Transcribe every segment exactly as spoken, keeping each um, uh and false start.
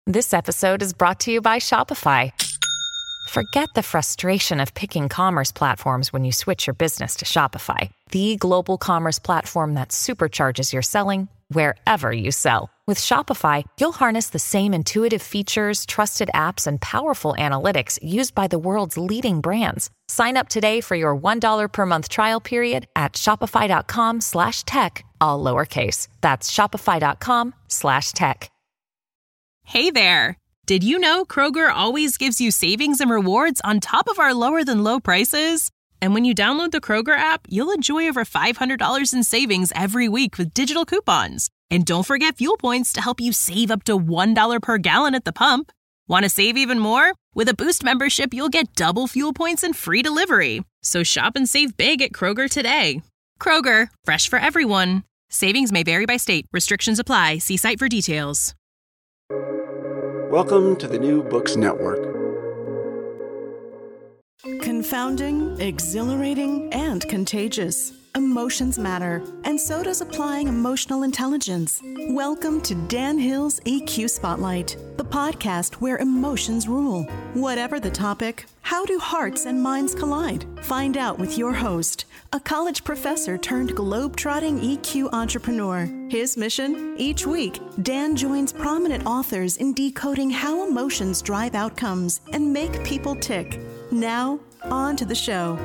This episode is brought to you by Shopify. Forget the frustration of picking commerce platforms when you switch your business to Shopify, the global commerce platform that supercharges your selling wherever you sell. With Shopify, you'll harness the same intuitive features, trusted apps, and powerful analytics used by the world's leading brands. Sign up today for your one dollar per month trial period at shopify.com slash tech, all lowercase. That's shopify.com slash tech. Hey there. Did you know Kroger always gives you savings and rewards on top of our lower than low prices? And when you download the Kroger app, you'll enjoy over five hundred dollars in savings every week with digital coupons. And don't forget fuel points to help you save up to one dollar per gallon at the pump. Want to save even more? With a Boost membership, you'll get double fuel points and free delivery. So shop and save big at Kroger today. Kroger, fresh for everyone. Savings may vary by state. Restrictions apply. See site for details. Welcome to the New Books Network. Confounding, exhilarating, and contagious. Emotions matter, and so does applying emotional intelligence. Welcome to Dan Hill's E Q Spotlight, the podcast where emotions rule. Whatever the topic, how do hearts and minds collide? Find out with your host, a college professor turned globe-trotting E Q entrepreneur. His mission? Each week, Dan joins prominent authors in decoding how emotions drive outcomes and make people tick. Now, on to the show.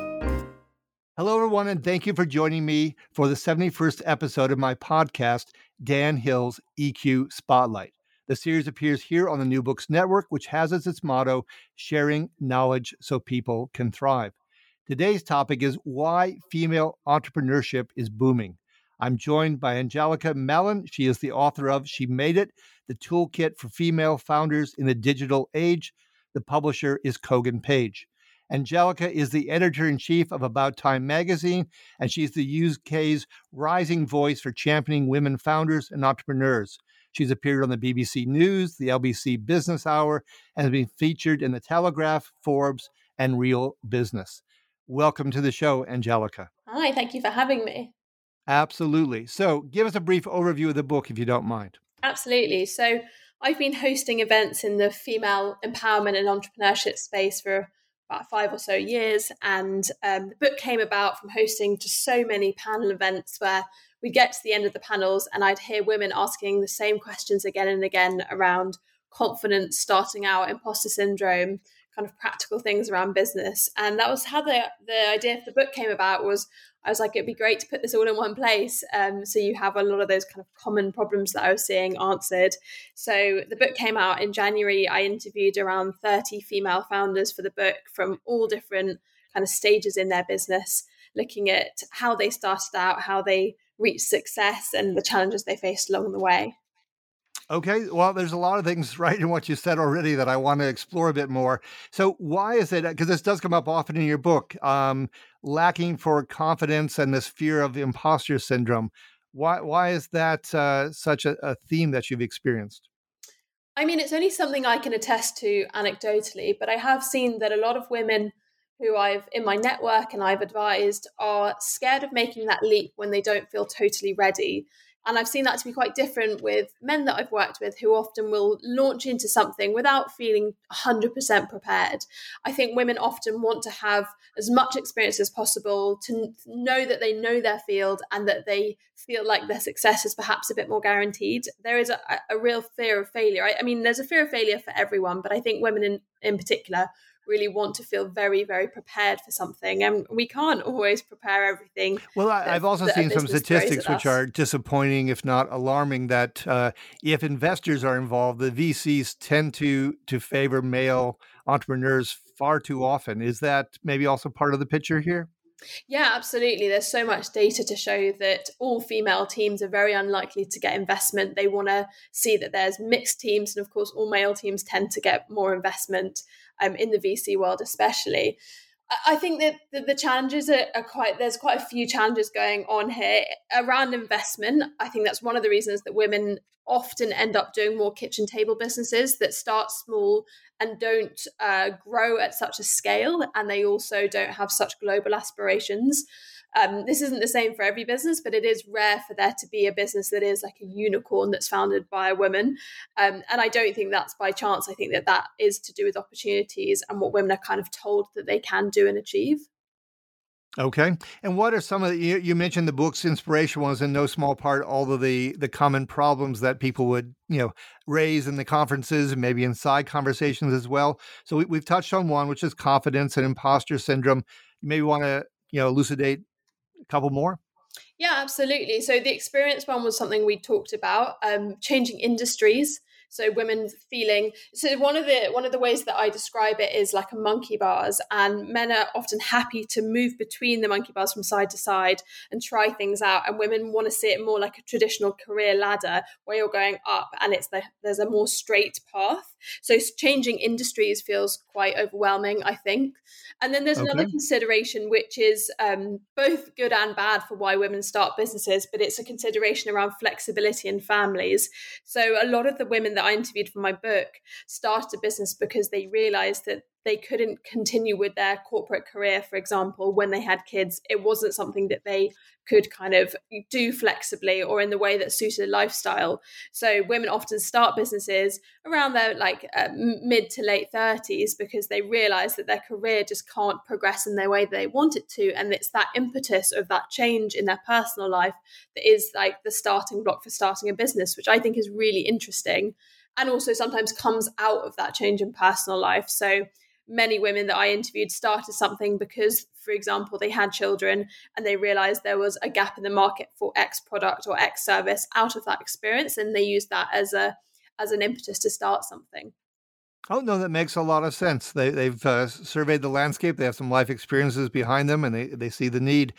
Hello, everyone, and thank you for joining me for the seventy-first episode of my podcast, Dan Hill's E Q Spotlight. The series appears here on the New Books Network, which has as its motto, sharing knowledge so people can thrive. Today's topic is why female entrepreneurship is booming. I'm joined by Angelica Mellon. She is the author of She Made It, the Toolkit for Female Founders in the Digital Age. The publisher is Kogan Page. Angelica is the editor-in-chief of About Time magazine, and she's the U K's rising voice for championing women founders and entrepreneurs. She's appeared on the B B C News, the L B C Business Hour, and has been featured in the Telegraph, Forbes, and Real Business. Welcome to the show, Angelica. Hi, thank you for having me. Absolutely. So give us a brief overview of the book, if you don't mind. Absolutely. So I've been hosting events in the female empowerment and entrepreneurship space for about five or so years. And um, the book came about from hosting just so many panel events where we'd get to the end of the panels and I'd hear women asking the same questions again and again around confidence, starting out, imposter syndrome, kind of practical things around business. And that was how the, the idea for the book came about. Was I was like, it'd be great to put this all in one place. Um, so you have a lot of those kind of common problems that I was seeing answered. So the book came out in January. I interviewed around thirty female founders for the book from all different kind of stages in their business, looking at how they started out, how they reached success, and the challenges they faced along the way. Okay, well, there's a lot of things right in what you said already that I want to explore a bit more. So why is it, because this does come up often in your book, um, lacking for confidence and this fear of imposter syndrome? Why why is that uh, such a, a theme that you've experienced? I mean, it's only something I can attest to anecdotally, but I have seen that a lot of women who I've in my network and I've advised are scared of making that leap when they don't feel totally ready. And I've seen that to be quite different with men that I've worked with who often will launch into something without feeling one hundred percent prepared. I think women often want to have as much experience as possible to know that they know their field and that they feel like their success is perhaps a bit more guaranteed. There is a, a real fear of failure. I, I mean, there's a fear of failure for everyone, but I think women in, in particular really want to feel very, very prepared for something. And we can't always prepare everything. Well, I, that, I've also seen some statistics which are disappointing, if not alarming, that uh, if investors are involved, the V Cs tend to to favor male entrepreneurs far too often. Is that maybe also part of the picture here? Yeah, absolutely. There's so much data to show that all female teams are very unlikely to get investment. They want to see that there's mixed teams. And of course, all male teams tend to get more investment um, in the V C world, especially. I think that the, the challenges are, are quite, there's quite a few challenges going on here around investment. I think that's one of the reasons that women often end up doing more kitchen table businesses that start small and don't uh, grow at such a scale. And they also don't have such global aspirations. Um, this isn't the same for every business, but it is rare for there to be a business that is like a unicorn that's founded by a woman. Um, and I don't think that's by chance. I think that that is to do with opportunities and what women are kind of told that they can do and achieve. Okay. And what are some of the, you, you mentioned the book's inspiration was in no small part all of the, the common problems that people would, you know, raise in the conferences and maybe in side conversations as well. So we, we've touched on one, which is confidence and imposter syndrome. You maybe want to, you know, elucidate a couple more? Yeah, absolutely. So the experience one was something we talked about, um, changing industries. So women feeling, so one of the one of the ways that I describe it is like a monkey bars, and men are often happy to move between the monkey bars from side to side and try things out. And women want to see it more like a traditional career ladder where you're going up and it's the, there's a more straight path. So changing industries feels quite overwhelming, I think. And then there's okay. another consideration, which is um, both good and bad for why women start businesses, but it's a consideration around flexibility in families. So a lot of the women that I interviewed for my book started a business because they realized that they couldn't continue with their corporate career, for example, when they had kids. It wasn't something that they could kind of do flexibly or in the way that suited a lifestyle. So women often start businesses around their like uh, mid to late thirties because they realize that their career just can't progress in the way they want it to. And it's that impetus of that change in their personal life that is like the starting block for starting a business, which I think is really interesting. And also sometimes comes out of that change in personal life. So many women that I interviewed started something because, for example, they had children and they realized there was a gap in the market for X product or X service out of that experience. And they used that as a as an impetus to start something. Oh, no, that makes a lot of sense. They, they've uh, surveyed the landscape. They have some life experiences behind them and they, they see the need.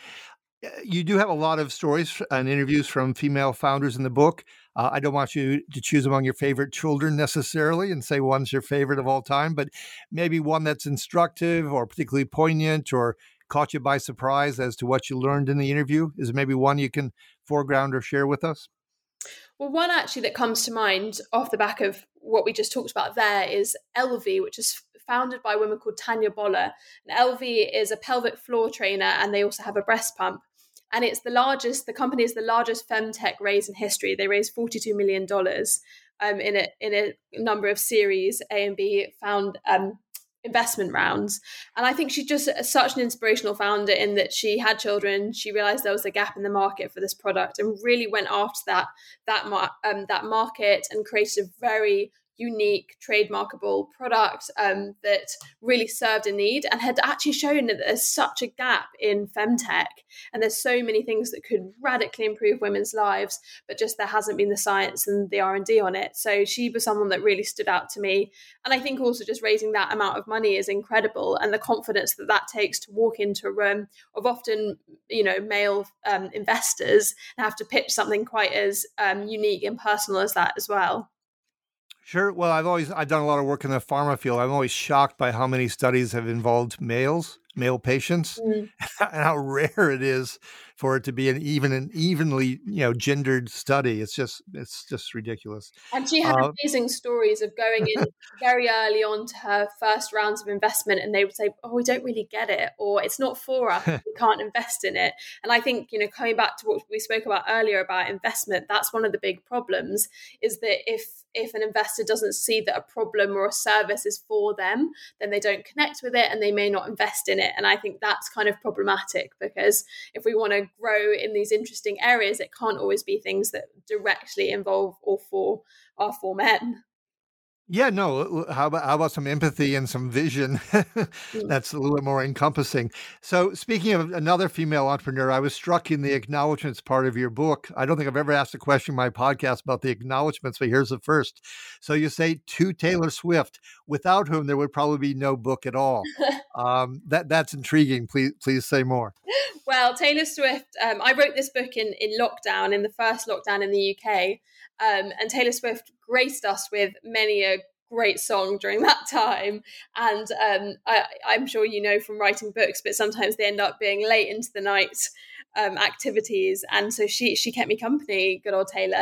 You do have a lot of stories and interviews from female founders in the book. Uh, I don't want you to choose among your favorite children necessarily and say one's your favorite of all time, but maybe one that's instructive or particularly poignant or caught you by surprise as to what you learned in the interview. Is there maybe one you can foreground or share with us? Well, one actually that comes to mind off the back of what we just talked about there is Elvie, which is founded by a woman called Tanya Boller. And Elvie is a pelvic floor trainer and they also have a breast pump. And it's the largest, the company is the largest femtech raise in history. They raised forty-two million dollars um, in, a, in a number of Series A and B found um, investment rounds. And I think she's just such an inspirational founder in that she had children. She realized there was a gap in the market for this product and really went after that, that, mar- um, that market and created a very unique, trademarkable product um, that really served a need and had actually shown that there's such a gap in femtech and there's so many things that could radically improve women's lives, but just there hasn't been the science and the R and D on it. So she was someone that really stood out to me. And I think also just raising that amount of money is incredible, and the confidence that that takes to walk into a room of often, you know, male um, investors and have to pitch something quite as um, unique and personal as that as well. Sure. Well, I've always, I've done a lot of work in the pharma field. I'm always shocked by how many studies have involved males, male patients, mm. and how rare it is for it to be an even and evenly, you know, gendered study. It's just, it's just ridiculous. And she had uh, amazing stories of going in very early on to her first rounds of investment, and they would say, "Oh, we don't really get it," or "It's not for us. We can't invest in it." And I think, you know, coming back to what we spoke about earlier about investment, that's one of the big problems. Is that if if an investor doesn't see that a problem or a service is for them, then they don't connect with it and they may not invest in it. And I think that's kind of problematic, because if we want to grow in these interesting areas, it can't always be things that directly involve or for are for men. Yeah, no. How about how about some empathy and some vision? That's a little bit more encompassing. So, speaking of another female entrepreneur, I was struck in the acknowledgments part of your book. I don't think I've ever asked a question in my podcast about the acknowledgments, but here's the first. So, you say to Taylor Swift, without whom there would probably be no book at all. um, that that's intriguing. Please, please say more. Well, Taylor Swift. Um, I wrote this book in in lockdown, in the first lockdown in the U K. Um, and Taylor Swift graced us with many a great song during that time. And um, I, I'm sure you know from writing books, but sometimes they end up being late into the night um, activities. And so she she kept me company, good old Taylor.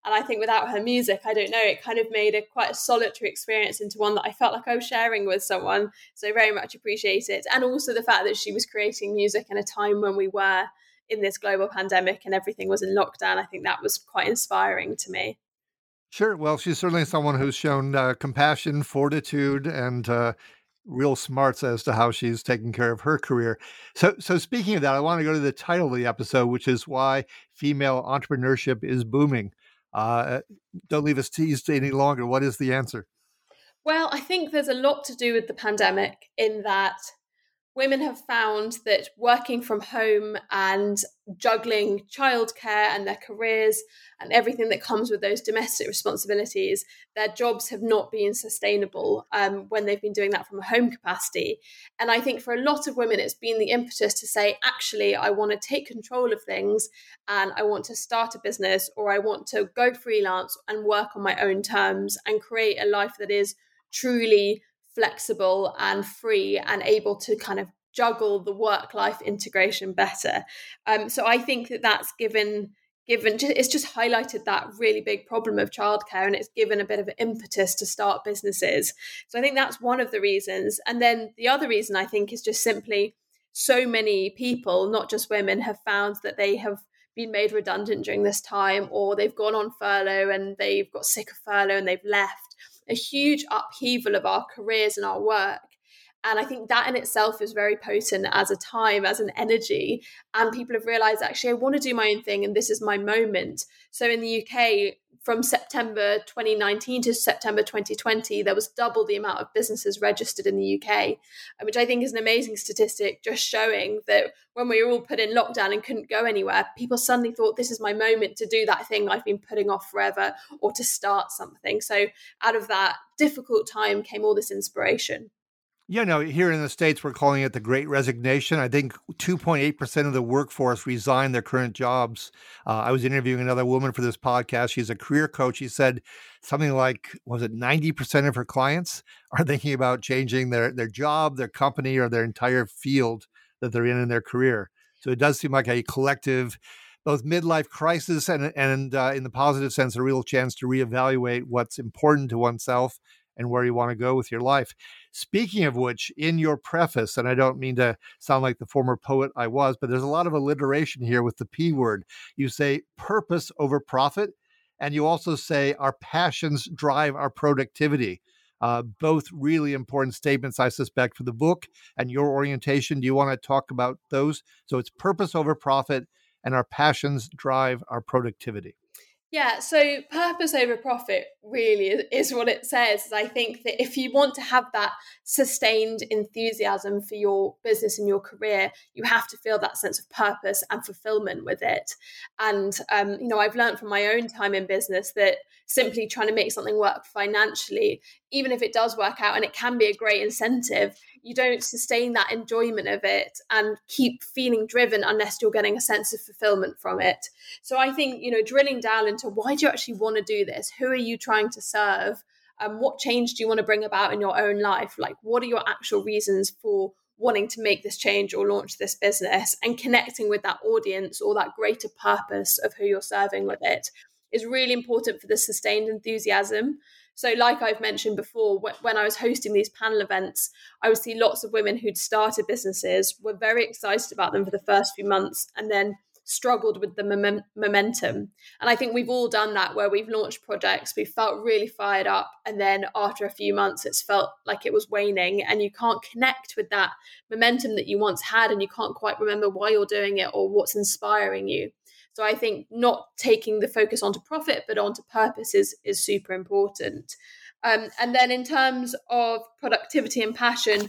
And I think without her music, I don't know, it kind of made a quite a solitary experience into one that I felt like I was sharing with someone. So very much appreciate it. And also the fact that she was creating music in a time when we were in this global pandemic and everything was in lockdown. I think that was quite inspiring to me. Sure. Well, she's certainly someone who's shown uh, compassion, fortitude, and uh, real smarts as to how she's taking care of her career. So, so speaking of that, I want to go to the title of the episode, which is Why Female Entrepreneurship is Booming. Uh, don't leave us teased any longer. What is the answer? Well, I think there's a lot to do with the pandemic in that women have found that working from home and juggling childcare and their careers and everything that comes with those domestic responsibilities, their jobs have not been sustainable um, when they've been doing that from a home capacity. And I think for a lot of women, it's been the impetus to say, actually, I want to take control of things and I want to start a business, or I want to go freelance and work on my own terms and create a life that is truly flexible and free and able to kind of juggle the work-life integration better. Um, so I think that that's given, given it's just highlighted that really big problem of childcare, and it's given a bit of an impetus to start businesses. So I think that's one of the reasons. And then the other reason I think is just simply so many people, not just women, have found that they have been made redundant during this time, or they've gone on furlough and they've got sick of furlough and they've left. A huge upheaval of our careers and our work. And I think that in itself is very potent as a time, as an energy. And people have realized, actually, I want to do my own thing and this is my moment. So in the U K, from September twenty nineteen to September twenty twenty, there was double the amount of businesses registered in the U K, which I think is an amazing statistic, just showing that when we were all put in lockdown and couldn't go anywhere, people suddenly thought, this is my moment to do that thing I've been putting off forever, or to start something. So out of that difficult time came all this inspiration. You know, here in the States, we're calling it the Great Resignation. I think two point eight percent of the workforce resigned their current jobs. Uh, I was interviewing another woman for this podcast. She's a career coach. She said something like, was it ninety percent of her clients are thinking about changing their, their job, their company, or their entire field that they're in in their career. So it does seem like a collective, both midlife crisis and, and uh, in the positive sense, a real chance to reevaluate what's important to oneself and where you want to go with your life. Speaking of which, in your preface, and I don't mean to sound like the former poet I was, but there's a lot of alliteration here with the P word. You say purpose over profit, and you also say our passions drive our productivity. Uh, both really important statements, I suspect, for the book and your orientation. Do you want to talk about those? So it's purpose over profit, and our passions drive our productivity. Yeah, so purpose over profit really is what it says. I think that if you want to have that sustained enthusiasm for your business and your career, you have to feel that sense of purpose and fulfillment with it. And, um, you know, I've learned from my own time in business that simply trying to make something work financially, even if it does work out and it can be a great incentive, you don't sustain that enjoyment of it and keep feeling driven unless you're getting a sense of fulfillment from it. So I think, you know, drilling down into why do you actually want to do this? Who are you trying to serve? Um, what change do you want to bring about in your own life? Like, what are your actual reasons for wanting to make this change or launch this business? And connecting with that audience or that greater purpose of who you're serving with it is really important for the sustained enthusiasm. So like I've mentioned before, when I was hosting these panel events, I would see lots of women who'd started businesses, were very excited about them for the first few months, and then struggled with the mom- momentum. And I think we've all done that, where we've launched projects, we felt really fired up, and then after a few months, it's felt like it was waning, and you can't connect with that momentum that you once had, and you can't quite remember why you're doing it or what's inspiring you. So I think not taking the focus onto profit, but onto purpose is, is super important. Um, and then in terms of productivity and passion,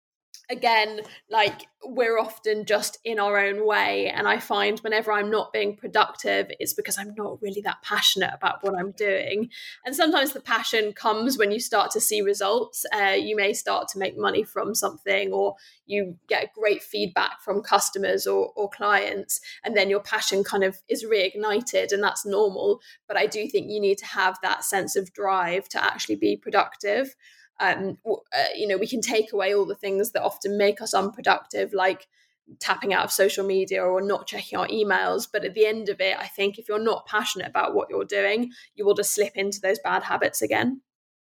again, like we're often just in our own way. And I find whenever I'm not being productive, it's because I'm not really that passionate about what I'm doing. And sometimes the passion comes when you start to see results. Uh, you may start to make money from something, or you get great feedback from customers or, or clients, and then your passion kind of is reignited, and that's normal. But I do think you need to have that sense of drive to actually be productive. Um, uh, you know, we can take away all the things that often make us unproductive, like tapping out of social media or not checking our emails. But at the end of it, I think if you're not passionate about what you're doing, you will just slip into those bad habits again.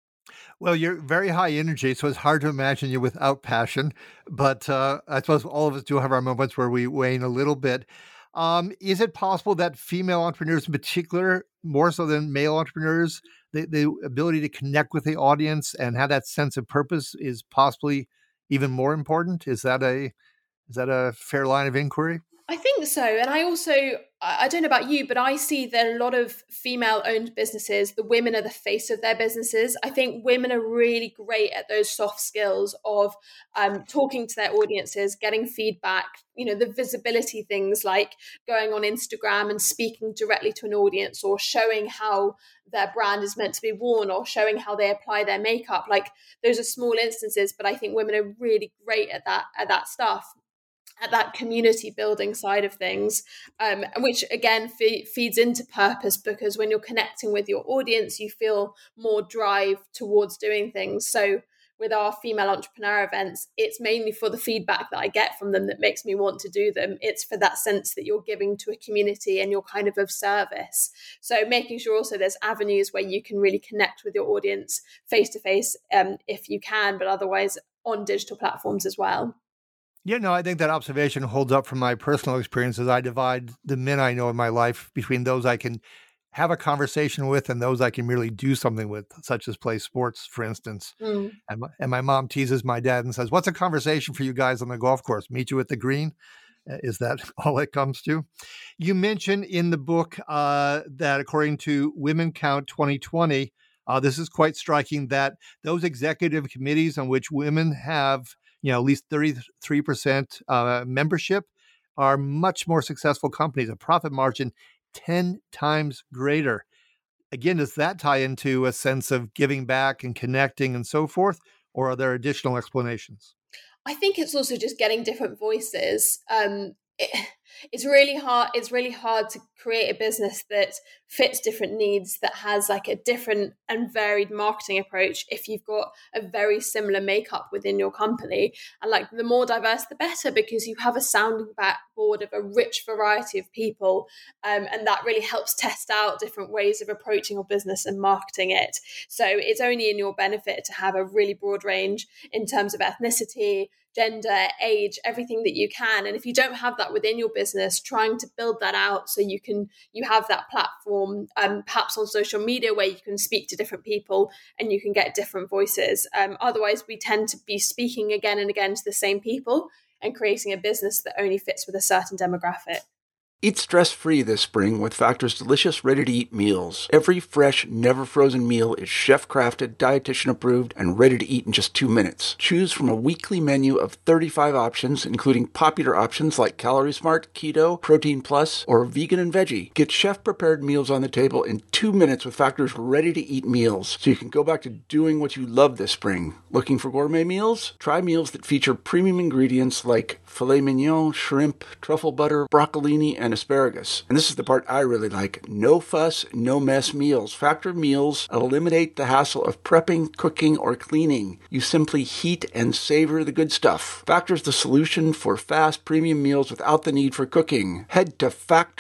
Well, you're very high energy, so it's hard to imagine you without passion. But uh, I suppose all of us do have our moments where we wane a little bit. Um, is it possible that female entrepreneurs in particular, more so than male entrepreneurs, the, the ability to connect with the audience and have that sense of purpose is possibly even more important? Is that a is that a fair line of inquiry? I think so. And I also, I don't know about you, but I see that a lot of female owned businesses, the women are the face of their businesses. I think women are really great at those soft skills of um, talking to their audiences, getting feedback, you know, the visibility things like going on Instagram and speaking directly to an audience, or showing how their brand is meant to be worn, or showing how they apply their makeup. Like, those are small instances, but I think women are really great at that, at that stuff, at that community building side of things, um, which again fe- feeds into purpose, because when you're connecting with your audience, you feel more drive towards doing things. So with our female entrepreneur events, it's mainly for the feedback that I get from them that makes me want to do them. It's for that sense that you're giving to a community and you're kind of of service. So making sure also there's avenues where you can really connect with your audience face to face, um, if you can, but otherwise on digital platforms as well. Yeah, no, I think that observation holds up from my personal experiences. I divide the men I know in my life between those I can have a conversation with and those I can really do something with, such as play sports, for instance. Mm. And, my, and my mom teases my dad and says, "What's a conversation for you guys on the golf course? Meet you at the green?" Uh, Is that all it comes to? You mentioned in the book uh, that according to Women Count twenty twenty, uh, this is quite striking, that those executive committees on which women have, you know, at least thirty-three percent uh, membership are much more successful companies, a profit margin ten times greater. Again, does that tie into a sense of giving back and connecting and so forth, or are there additional explanations? I think it's also just getting different voices. Um, it, it's really hard. It's really hard to create a business that fits different needs, that has like a different and varied marketing approach if you've got a very similar makeup within your company. And like, the more diverse, the better, because you have a sounding back board of a rich variety of people. Um, and that really helps test out different ways of approaching your business and marketing it. So it's only in your benefit to have a really broad range in terms of ethnicity, gender, age, everything that you can. And if you don't have that within your business, trying to build that out so you can you have that platform, um, perhaps on social media, where you can speak to different people and you can get different voices. Um, otherwise, we tend to be speaking again and again to the same people and creating a business that only fits with a certain demographic. Eat stress-free this spring with Factor's delicious ready-to-eat meals. Every fresh, never-frozen meal is chef-crafted, dietitian-approved, and ready to eat in just two minutes. Choose from a weekly menu of thirty-five options, including popular options like Calorie Smart, Keto, Protein Plus, or Vegan and Veggie. Get chef-prepared meals on the table in two minutes with Factor's ready-to-eat meals, so you can go back to doing what you love this spring. Looking for gourmet meals? Try meals that feature premium ingredients like filet mignon, shrimp, truffle butter, broccolini, and asparagus. And this is the part I really like. No fuss, no mess meals. Factor meals eliminate the hassle of prepping, cooking, or cleaning. You simply heat and savor the good stuff. Factor's the solution for fast premium meals without the need for cooking. Head to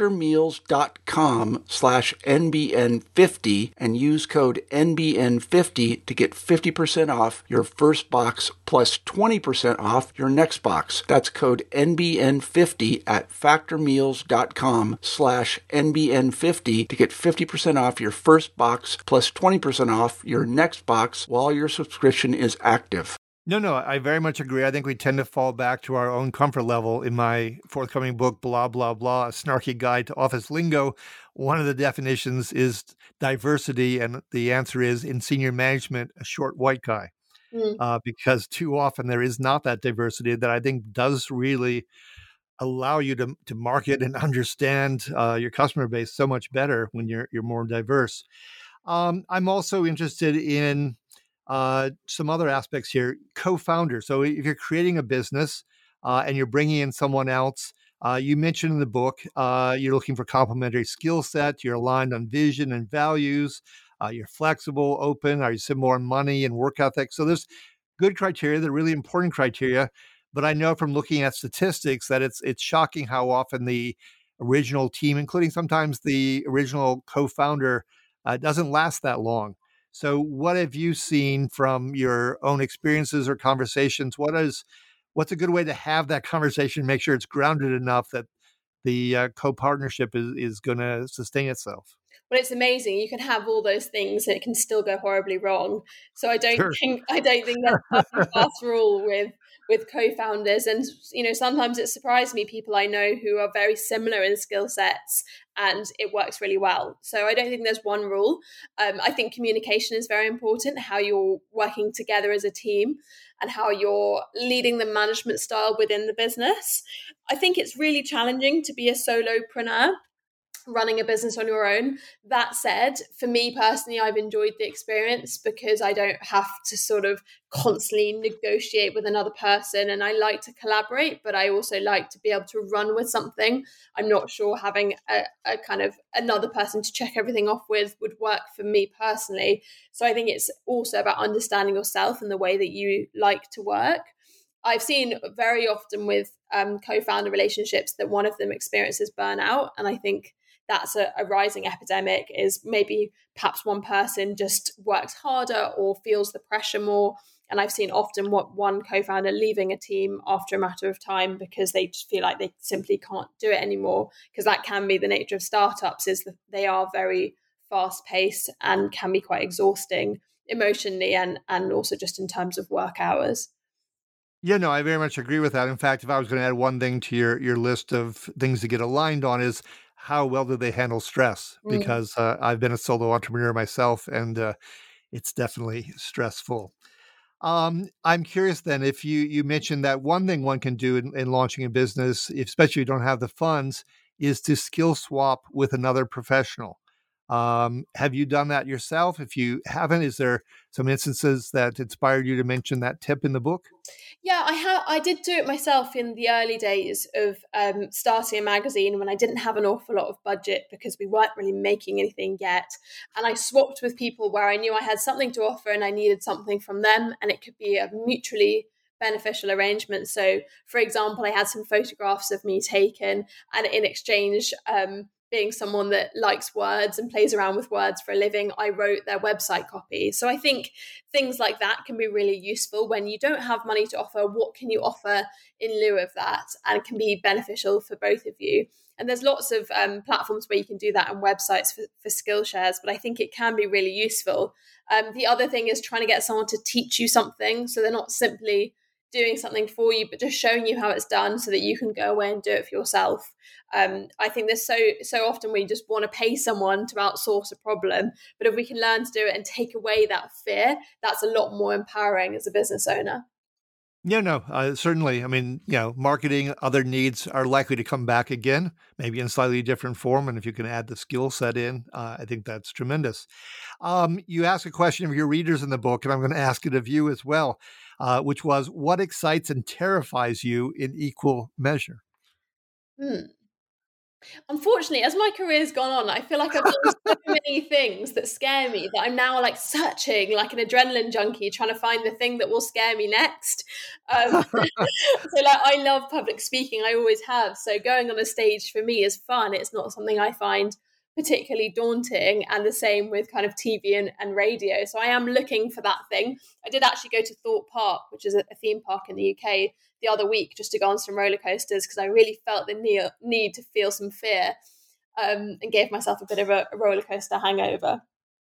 factormeals.com slash NBN50 and use code N B N fifty to get fifty percent off your first box plus twenty percent off your next box. That's code N B N fifty at factormeals.com slash N B N fifty to get fifty percent off your first box plus twenty percent off your next box while your subscription is active. No, no, I very much agree. I think we tend to fall back to our own comfort level. In my forthcoming book, Blah, Blah, Blah, A Snarky Guide to Office Lingo, one of the definitions is diversity, and the answer is, in senior management, a short white guy. Mm. Uh, because too often there is not that diversity that I think does really allow you to to market and understand uh, your customer base so much better when you're you're more diverse. Um, I'm also interested in uh, some other aspects here. Co-founder. So if you're creating a business uh, and you're bringing in someone else, uh, you mentioned in the book uh, you're looking for complementary skill set. You're aligned on vision and values. Uh, you're flexible, open. Are you similar on money and work ethic? So there's good criteria. They're really important criteria. But I know from looking at statistics that it's it's shocking how often the original team, including sometimes the original co-founder, uh, doesn't last that long. So what have you seen from your own experiences or conversations? What is what's a good way to have that conversation, make sure it's grounded enough that the uh, co-partnership is, is going to sustain itself? Well, it's amazing. You can have all those things and it can still go horribly wrong. So I don't Sure. think I don't think that's a hard and fast rule with with co-founders. And you know, sometimes it surprised me people I know who are very similar in skill sets and it works really well. So I don't think there's one rule. Um, I think communication is very important, how you're working together as a team and how you're leading the management style within the business. I think it's really challenging to be a solopreneur running a business on your own. That said, for me personally, I've enjoyed the experience because I don't have to sort of constantly negotiate with another person, and I like to collaborate, but I also like to be able to run with something. I'm not sure having a, a kind of another person to check everything off with would work for me personally. So I think it's also about understanding yourself and the way that you like to work. I've seen very often with um, co-founder relationships that one of them experiences burnout, and I think that's a, a rising epidemic, is maybe perhaps one person just works harder or feels the pressure more. And I've seen often what one co-founder leaving a team after a matter of time because they just feel like they simply can't do it anymore, because that can be the nature of startups, is that they are very fast paced and can be quite exhausting emotionally and, and also just in terms of work hours. Yeah, no, I very much agree with that. In fact, if I was going to add one thing to your your list of things to get aligned on, is how well do they handle stress? Mm. Because uh, I've been a solo entrepreneur myself, and uh, it's definitely stressful. Um, I'm curious then, if you you mentioned that one thing one can do in, in launching a business, especially if you don't have the funds, is to skill swap with another professional. Um, have you done that yourself? If you haven't, is there some instances that inspired you to mention that tip in the book? Yeah, I have. I did do it myself in the early days of um, starting a magazine when I didn't have an awful lot of budget because we weren't really making anything yet. And I swapped with people where I knew I had something to offer and I needed something from them, and it could be a mutually beneficial arrangement. So, for example, I had some photographs of me taken, and in exchange, um, being someone that likes words and plays around with words for a living, I wrote their website copy. So I think things like that can be really useful when you don't have money to offer. What can you offer in lieu of that? And it can be beneficial for both of you. And there's lots of um, platforms where you can do that and websites for, for Skillshares, but I think it can be really useful. Um, the other thing is trying to get someone to teach you something, so they're not simply doing something for you, but just showing you how it's done so that you can go away and do it for yourself. Um, I think there's so so often we just want to pay someone to outsource a problem, but if we can learn to do it and take away that fear, that's a lot more empowering as a business owner. Yeah, no, uh, certainly. I mean, you know, marketing, other needs are likely to come back again, maybe in slightly different form. And if you can add the skill set in, uh, I think that's tremendous. Um, you ask a question of your readers in the book, and I'm going to ask it of you as well, uh, which was, what excites and terrifies you in equal measure? Hmm. Unfortunately, as my career has gone on, I feel like I've done so many things that scare me that I'm now like searching like an adrenaline junkie, trying to find the thing that will scare me next. Um, so like, I love public speaking. I always have. So going on a stage for me is fun. It's not something I find particularly daunting, and the same with kind of T V and, and radio. So I am looking for that thing. I did actually go to Thorpe Park, which is a theme park in the U K, the other week just to go on some roller coasters because I really felt the need, need to feel some fear, um, and gave myself a bit of a, a roller coaster hangover.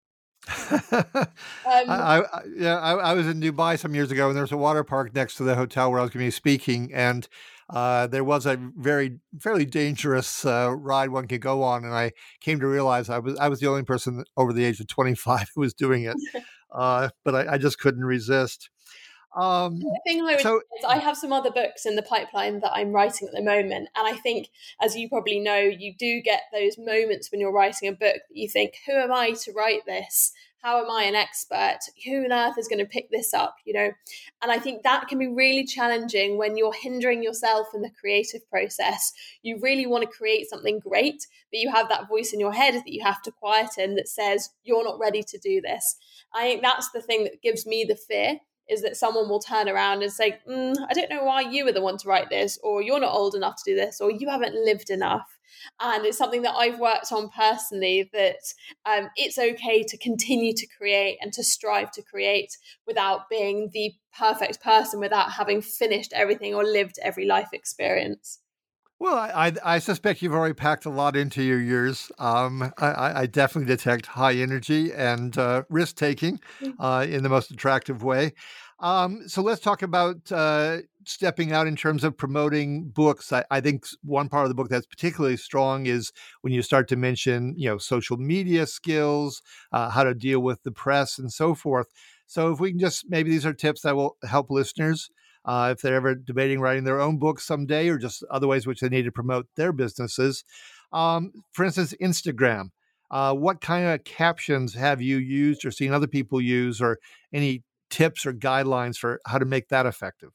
um, I, I, yeah, I, I was in Dubai some years ago, and there was a water park next to the hotel where I was going to be speaking, and uh, there was a very fairly dangerous uh, ride one could go on, and I came to realize I was I was the only person over the age of twenty-five who was doing it, uh, but I, I just couldn't resist. Um, the thing I would so, say is I have some other books in the pipeline that I'm writing at the moment. And I think, as you probably know, you do get those moments when you're writing a book that you think, who am I to write this? How am I an expert? Who on earth is going to pick this up? You know, and I think that can be really challenging when you're hindering yourself in the creative process. You really want to create something great, but you have that voice in your head that you have to quieten that says, you're not ready to do this. I think that's the thing that gives me the fear. is that someone will turn around and say, mm, I don't know why you were the one to write this, or you're not old enough to do this, or you haven't lived enough. And it's something that I've worked on personally, that um, it's okay to continue to create and to strive to create without being the perfect person, without having finished everything or lived every life experience. Well, I, I, I suspect you've already packed a lot into your years. Um, I, I definitely detect high energy and uh, risk-taking uh, in the most attractive way. Um, so let's talk about uh, stepping out in terms of promoting books. I, I think one part of the book that's particularly strong is when you start to mention, you know, social media skills, uh, how to deal with the press and so forth. So if we can just, maybe these are tips that will help listeners Uh, if they're ever debating writing their own book someday, or just other ways which they need to promote their businesses. Um, for instance, Instagram. Uh, what kind of captions have you used or seen other people use, or any tips or guidelines for how to make that effective?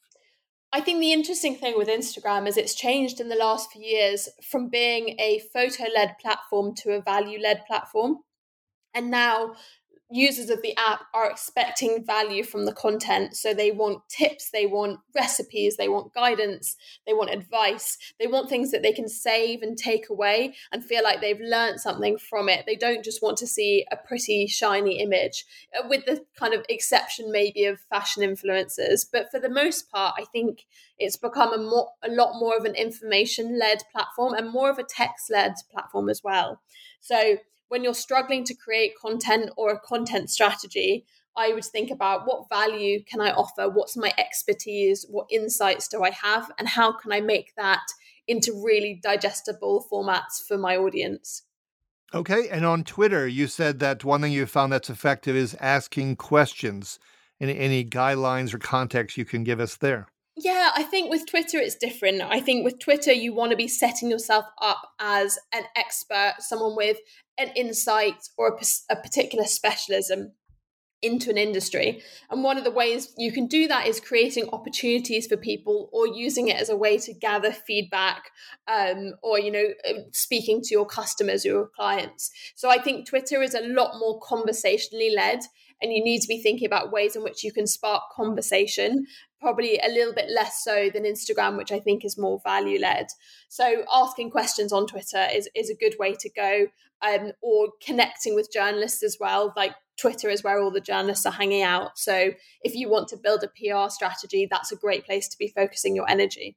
I think the interesting thing with Instagram is it's changed in the last few years from being a photo-led platform to a value-led platform. And now users of the app are expecting value from the content. So they want tips, they want recipes, they want guidance, they want advice, they want things that they can save and take away and feel like they've learned something from it. They don't just want to see a pretty shiny image, with the kind of exception maybe of fashion influencers. But for the most part, I think it's become a, more, a lot more of an information-led platform and more of a text-led platform as well. So when you're struggling to create content or a content strategy, I would think about what value can I offer? What's my expertise? What insights do I have? And how can I make that into really digestible formats for my audience? Okay. And on Twitter, you said that one thing you found that's effective is asking questions. Any, any guidelines or context you can give us there? Yeah, I think with Twitter, it's different. I think with Twitter, you want to be setting yourself up as an expert, someone with an insight or a, a particular specialism into an industry. And one of the ways you can do that is creating opportunities for people, or using it as a way to gather feedback, um, or, you know, speaking to your customers, your clients. So I think Twitter is a lot more conversationally led, and you need to be thinking about ways in which you can spark conversation, probably a little bit less so than Instagram, which I think is more value-led. So asking questions on Twitter is, is a good way to go, um, or connecting with journalists as well. Like Twitter is where all the journalists are hanging out. So if you want to build a P R strategy, that's a great place to be focusing your energy.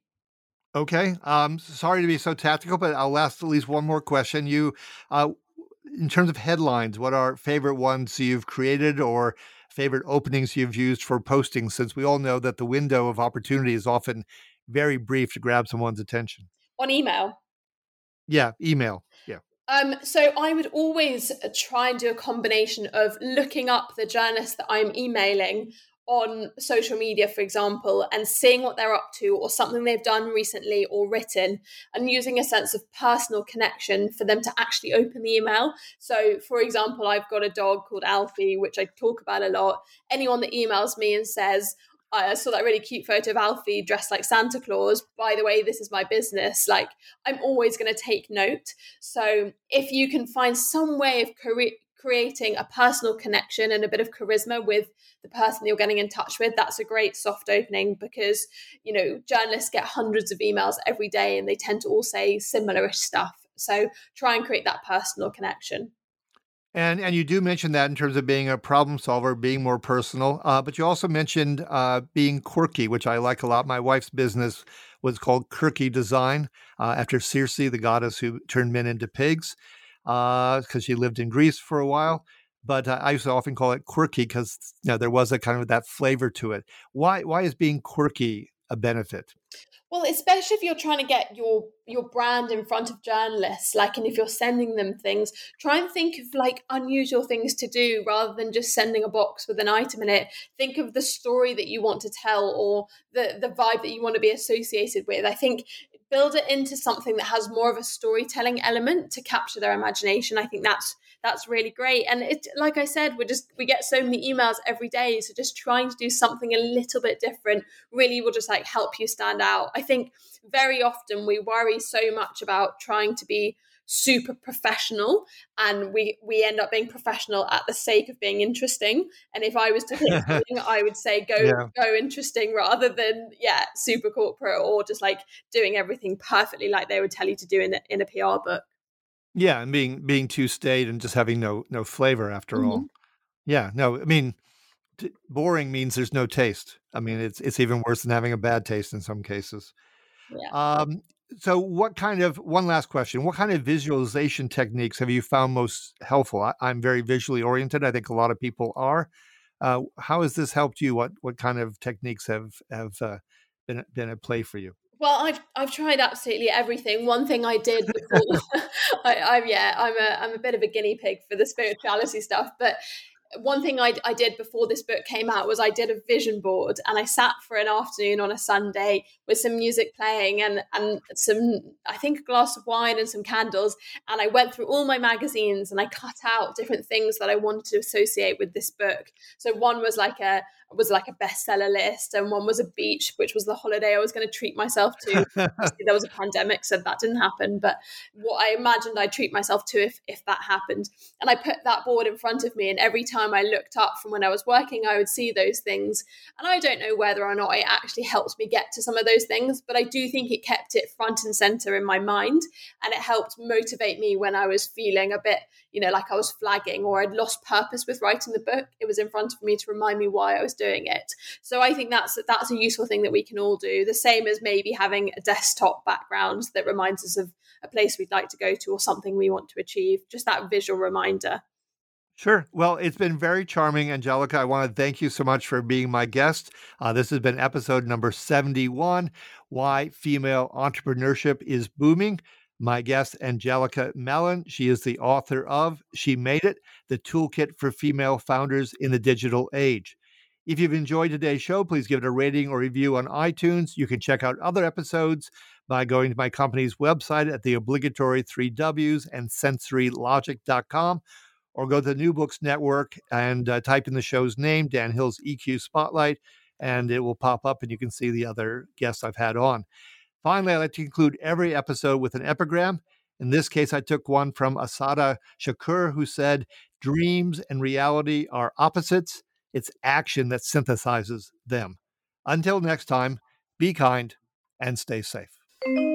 Okay. Um, sorry to be so tactical, but I'll ask at least one more question. You, uh, in terms of headlines, what are favorite ones you've created or favorite openings you've used for posting, since we all know that the window of opportunity is often very brief to grab someone's attention? On email? Yeah, email. Yeah. Um, so I would always try and do a combination of looking up the journalists that I'm emailing on social media, for example, and seeing what they're up to or something they've done recently or written, and using a sense of personal connection for them to actually open the email. So, for example, I've got a dog called Alfie, which I talk about a lot. Anyone that emails me and says, I saw that really cute photo of Alfie dressed like Santa Claus, by the way, this is my business, like, I'm always going to take note. So if you can find some way of cre- creating a personal connection and a bit of charisma with the person you're getting in touch with, that's a great soft opening, because, you know, journalists get hundreds of emails every day and they tend to all say similar-ish stuff. So try and create that personal connection. And and you do mention that in terms of being a problem solver, being more personal, uh, but you also mentioned uh, being quirky, which I like a lot. My wife's business was called Quirky Design, uh, after Circe, the goddess who turned men into pigs, because uh, she lived in Greece for a while. But uh, I used to often call it quirky because, you know, there was a kind of that flavor to it. Why why is being quirky a benefit? Well, especially if you're trying to get your your brand in front of journalists, like, and if you're sending them things, try and think of like unusual things to do rather than just sending a box with an item in it. Think of the story that you want to tell, or the, the vibe that you want to be associated with. I think build it into something that has more of a storytelling element to capture their imagination. I think that's that's really great. And it, like I said, we just we get so many emails every day, so just trying to do something a little bit different really will just like help you stand out. I think very often we worry so much about trying to be super professional, and we we end up being professional at the sake of being interesting. And if I was to pick something, I would say go Yeah. go interesting rather than yeah super corporate or just like doing everything perfectly like they would tell you to do in a, in a P R book. Yeah, and being being too staid and just having no no flavor after Mm-hmm. all. Yeah, no, I mean, t- boring means there's no taste. I mean, it's it's even worse than having a bad taste in some cases. Yeah. Um, so what kind of, one last question, what kind of visualization techniques have you found most helpful? I, I'm very visually oriented. I think a lot of people are. Uh, how has this helped you? What what kind of techniques have have uh, been been at play for you? Well, I've I've tried absolutely everything. One thing I did before, I, I'm yeah, I'm a I'm a bit of a guinea pig for the spirituality stuff. But one thing I, I did before this book came out was I did a vision board, and I sat for an afternoon on a Sunday with some music playing and and some, I think, a glass of wine and some candles, and I went through all my magazines and I cut out different things that I wanted to associate with this book. So one was like a was like a bestseller list, and one was a beach, which was the holiday I was going to treat myself to. Obviously, there was a pandemic, so that didn't happen. But what I imagined I'd treat myself to if if that happened, and I put that board in front of me, and every time I looked up from when I was working, I would see those things. And I don't know whether or not it actually helped me get to some of those things, but I do think it kept it front and center in my mind, and it helped motivate me when I was feeling a bit, you know, like I was flagging or I'd lost purpose with writing the book. It was in front of me to remind me why I was doing it. So I think that's that's a useful thing that we can all do. The same as maybe having a desktop background that reminds us of a place we'd like to go to or something we want to achieve. Just that visual reminder. Sure. Well, it's been very charming, Angelica. I want to thank you so much for being my guest. Uh, this has been episode number seventy-one, Why Female Entrepreneurship is Booming. My guest, Angelica Mellon. She is the author of She Made It, the Toolkit for Female Founders in the Digital Age. If you've enjoyed today's show, please give it a rating or review on iTunes. You can check out other episodes by going to my company's website at the obligatory three W's and sensory logic dot com, or go to the New Books Network and uh, type in the show's name, Dan Hill's E Q Spotlight, and it will pop up and you can see the other guests I've had on. Finally, I like to conclude every episode with an epigram. In this case, I took one from Assata Shakur, who said, "Dreams and reality are opposites. It's action that synthesizes them." Until next time, be kind and stay safe.